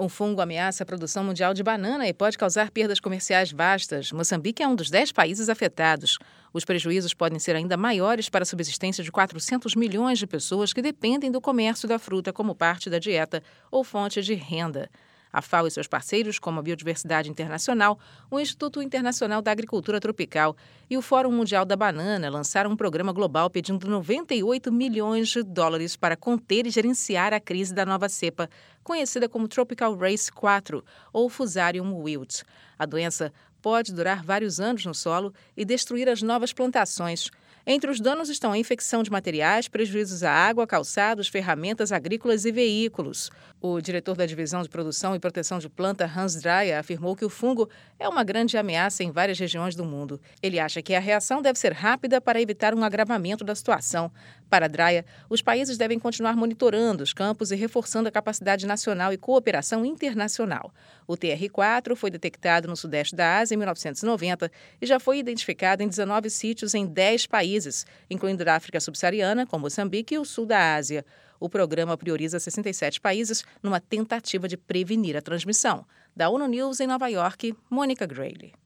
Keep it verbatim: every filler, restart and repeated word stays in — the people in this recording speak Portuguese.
Um fungo ameaça a produção mundial de banana e pode causar perdas comerciais vastas. Moçambique é um dos dez países afetados. Os prejuízos podem ser ainda maiores para a subsistência de quatrocentos milhões de pessoas que dependem do comércio da fruta como parte da dieta ou fonte de renda. A FAO e seus parceiros, como a Biodiversidade Internacional, o Instituto Internacional da Agricultura Tropical e o Fórum Mundial da Banana, lançaram um programa global pedindo noventa e oito milhões de dólares para conter e gerenciar a crise da nova cepa, conhecida como Tropical Race quatro ou Fusarium wilt. A doença pode durar vários anos no solo e destruir as novas plantações. Entre os danos estão a infecção de materiais, prejuízos à água, calçados, ferramentas agrícolas e veículos. O diretor da Divisão de Produção e Proteção de Planta, Hans Dreyer, afirmou que o fungo é uma grande ameaça em várias regiões do mundo. Ele acha que a reação deve ser rápida para evitar um agravamento da situação. Para Dreyer, os países devem continuar monitorando os campos e reforçando a capacidade nacional e cooperação internacional. O T R quatro foi detectado no sudeste da Ásia em mil novecentos e noventa e já foi identificado em dezenove sítios em dez países, incluindo a África subsaariana, como Moçambique e o sul da Ásia. O programa prioriza sessenta e sete países numa tentativa de prevenir a transmissão. Da ONU News em Nova York, Mônica Grayle.